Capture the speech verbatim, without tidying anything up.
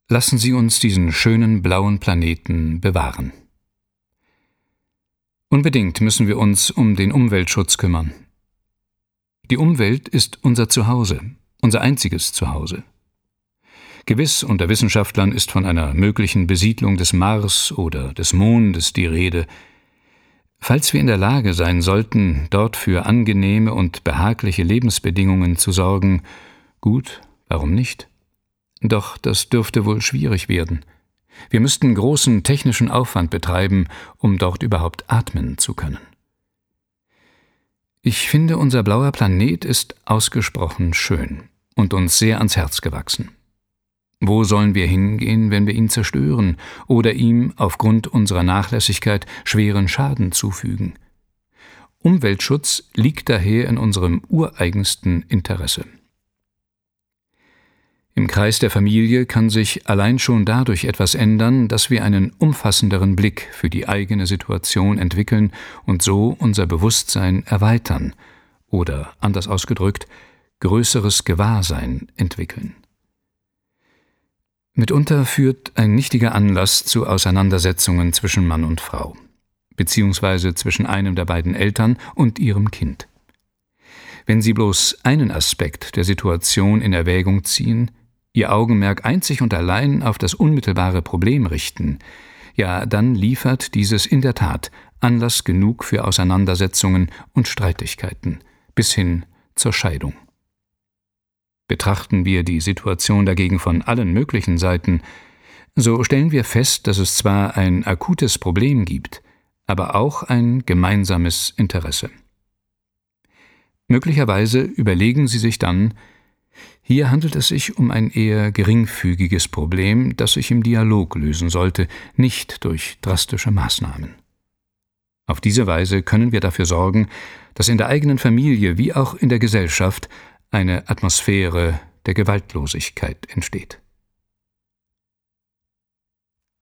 Lassen Sie uns diesen schönen blauen Planeten bewahren. Unbedingt müssen wir uns um den Umweltschutz kümmern. Die Umwelt ist unser Zuhause, unser einziges Zuhause. Gewiss, unter Wissenschaftlern ist von einer möglichen Besiedlung des Mars oder des Mondes die Rede. Falls wir in der Lage sein sollten, dort für angenehme und behagliche Lebensbedingungen zu sorgen, gut, warum nicht? Doch das dürfte wohl schwierig werden. Wir müssten großen technischen Aufwand betreiben, um dort überhaupt atmen zu können. Ich finde, unser blauer Planet ist ausgesprochen schön und uns sehr ans Herz gewachsen. Wo sollen wir hingehen, wenn wir ihn zerstören oder ihm aufgrund unserer Nachlässigkeit schweren Schaden zufügen? Umweltschutz liegt daher in unserem ureigensten Interesse. Im Kreis der Familie kann sich allein schon dadurch etwas ändern, dass wir einen umfassenderen Blick für die eigene Situation entwickeln und so unser Bewusstsein erweitern oder, anders ausgedrückt, größeres Gewahrsein entwickeln. Mitunter führt ein nichtiger Anlass zu Auseinandersetzungen zwischen Mann und Frau, beziehungsweise zwischen einem der beiden Eltern und ihrem Kind. Wenn Sie bloß einen Aspekt der Situation in Erwägung ziehen, Ihr Augenmerk einzig und allein auf das unmittelbare Problem richten, ja, dann liefert dieses in der Tat Anlass genug für Auseinandersetzungen und Streitigkeiten, bis hin zur Scheidung. Betrachten wir die Situation dagegen von allen möglichen Seiten, so stellen wir fest, dass es zwar ein akutes Problem gibt, aber auch ein gemeinsames Interesse. Möglicherweise überlegen Sie sich dann, hier handelt es sich um ein eher geringfügiges Problem, das sich im Dialog lösen sollte, nicht durch drastische Maßnahmen. Auf diese Weise können wir dafür sorgen, dass in der eigenen Familie wie auch in der Gesellschaft eine Atmosphäre der Gewaltlosigkeit entsteht.